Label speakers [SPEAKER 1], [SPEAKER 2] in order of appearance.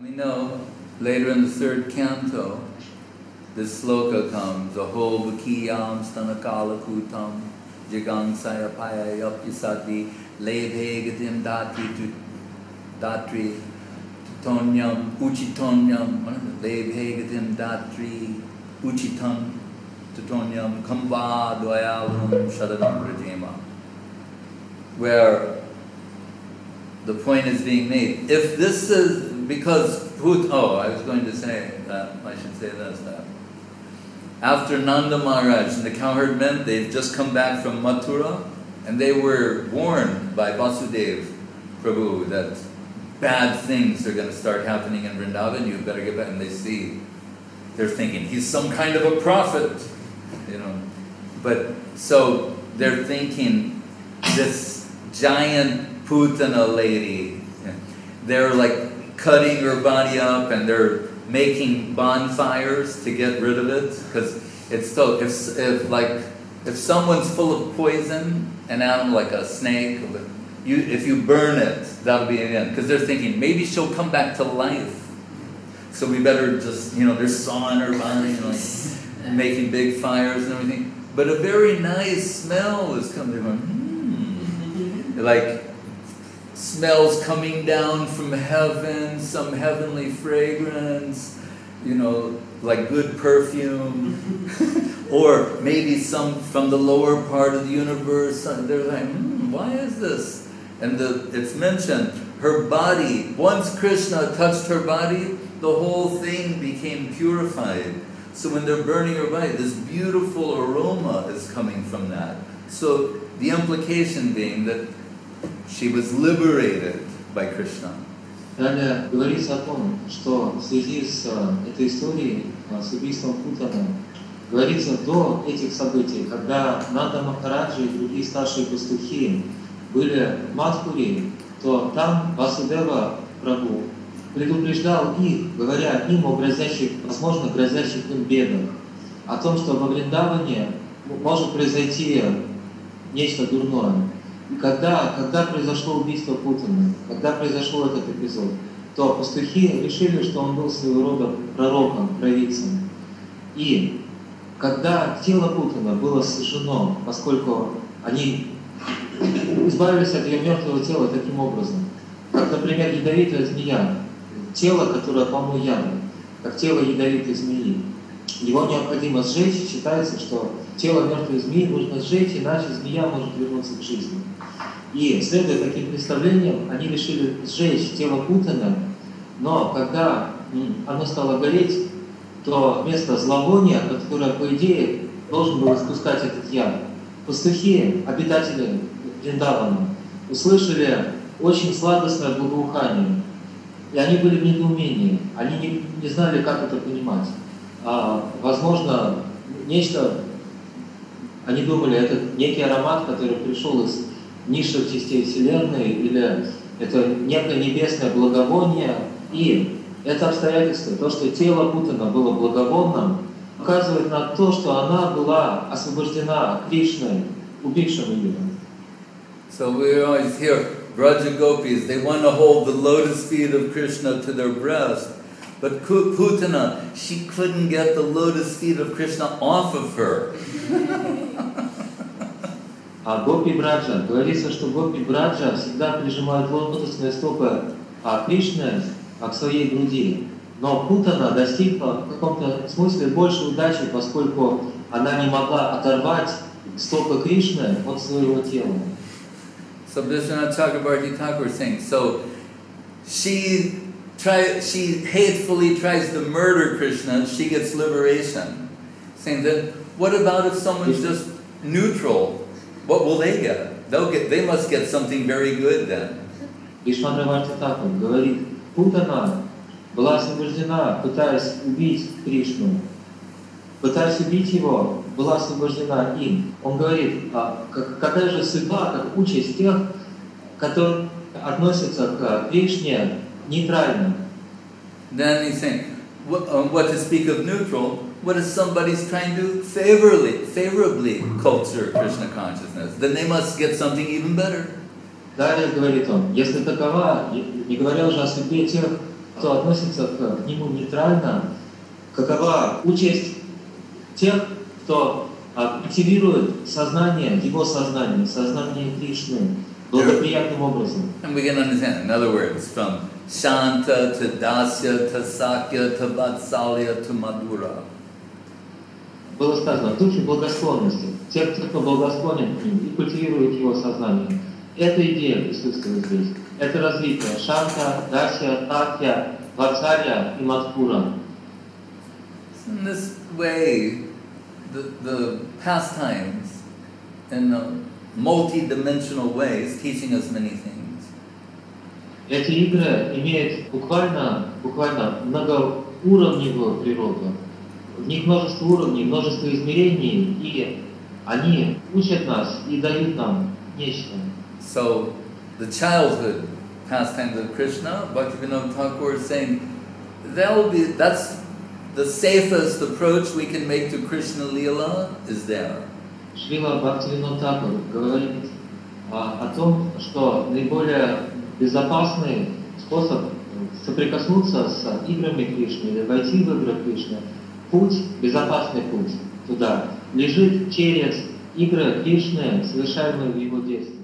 [SPEAKER 1] We know later in the third canto, this sloka comes, Aho Vakiyam Stanakala Kutam Jigang Sayapaya Yapyasati Lebhegatim Datri Tonyam Uchitonyam Lebhegatim Datri Uchitam Tutonyam Kamba Dwayalum Shadadam Rajema, where the point is being made. If this is because I was going to say that, I should say this, that after Nanda Maharaj and the cowherd men, they've just come back from Mathura, and they were warned by Vasudev Prabhu that bad things are going to start happening in Vrindavan, you better get back. And they're thinking, he's some kind of a prophet, But so they're thinking, this giant Putana lady, they're like cutting her body up and they're making bonfires to get rid of it, because it's so, if someone's full of poison, an animal like a snake, if you burn it, that'll be the end. Because they're thinking, maybe she'll come back to life. So we better just, they're sawing her body, making big fires and everything. But a very nice smell is coming. They're going, like smells coming down from heaven, some heavenly fragrance, like good perfume, or maybe some from the lower part of the universe. They're like, why is this? And it's mentioned, her body, once Krishna touched her body, the whole thing became purified. So when they're burning her body, this beautiful aroma is coming from that. So the implication being that she was liberated by Krishna.
[SPEAKER 2] Далее говорится о том, что в связи с этой историей, с убийством Путана, говорится до этих событий, когда Нанда Махараджи и другие старшие пастухи были в Мадхуре, то там Васудева Прабху предупреждал их, говоря им о возможно грозящих им бедах, о том, что во Вриндаване может произойти нечто дурное. И когда произошло убийство Путана, когда произошел этот эпизод, то пастухи решили, что он был своего рода пророком, провидцем. И когда тело Путана было сожжено, поскольку они избавились от ее мертвого тела таким образом, как, например, ядовитая змея, тело, которое полно яда, как тело ядовитой змеи, его необходимо сжечь. Считается, что тело мертвой змеи нужно сжечь, иначе змея может вернуться к жизни. И, следуя таким представлениям, они решили сжечь тело Путана, но когда оно стало гореть, то вместо зловония, которое, по идее, должен был испускать этот яд, пастухи, обитатели Вриндавана, услышали очень сладостное благоухание. И они были в недоумении, они не знали, как это понимать. Возможно, они думали, это некий аромат, который пришел из низших частей Вселенной, или это некое небесное благовоние. И это обстоятельство, то, что тело Путана было благовонным, указывает на то, что она была освобождена Кришной, убившим ее.
[SPEAKER 1] So we always hear Braja Gopis, they want to hold the lotus feet of Krishna to their breast, but Putana, she couldn't get the lotus feet of Krishna off of her.
[SPEAKER 2] А Гопи Браджа, говорится, что Гопи Браджа всегда прижимают лотосные стопы Кришны к своей груди. Но Путана достигла в каком-то смысле большей удачи, поскольку она не могла оторвать стопы Кришны от своего тела.
[SPEAKER 1] So Vishwanath Chakrabarti Thakur is saying, so she hatefully tries to murder Krishna, she gets liberation. Saying that, what about if someone's just neutral? What will they get? They must get something very good then.
[SPEAKER 2] Vishwanath Thakur говорит, Путана была освобождена, пытаясь убить Кришну. Пытаясь убить его, была освобождена им. Он говорит, какая же судьба, как участь тех, которые относятся к Кришне нейтрально.
[SPEAKER 1] Then he's saying, what to speak of neutral, what if somebody's trying to favorably culture Krishna consciousness? Then they must get something even better.
[SPEAKER 2] Далее говорит он, если такова, не говоря уже о судьбе тех, кто относится к нему нейтрально, какова участь тех, кто культивирует сознание, его сознание, сознание Кришны благоприятным образом.
[SPEAKER 1] And we can understand, in other words, from Shanta to Dasya to Sakya to Vatsalya to Madhura.
[SPEAKER 2] Было сказано, в духе благосклонности. Те, кто благосклонен к ним и культивирует его сознание. Эта идея присутствует здесь. Это развитие Шанта, Дасья, Такья, Ватсарья и Мадхура.
[SPEAKER 1] In this way, the pastimes in a multi-dimensional way is teaching us many things.
[SPEAKER 2] Эти игры имеют буквально многоуровневую природу. В них множество уровней, множество измерений, и они учат нас и дают нам нечто.
[SPEAKER 1] So, the childhood pastimes of Krishna, Bhaktivinoda Thakur is saying, that's the safest approach we can make to Krishna Leela is there.
[SPEAKER 2] Шрила Бхактивинода Тхакур говорит о том, что наиболее безопасный способ соприкоснуться с играми Кришны или войти в игры Кришны, безопасный путь туда, лежит через игры Кришны, совершаемые в его детстве.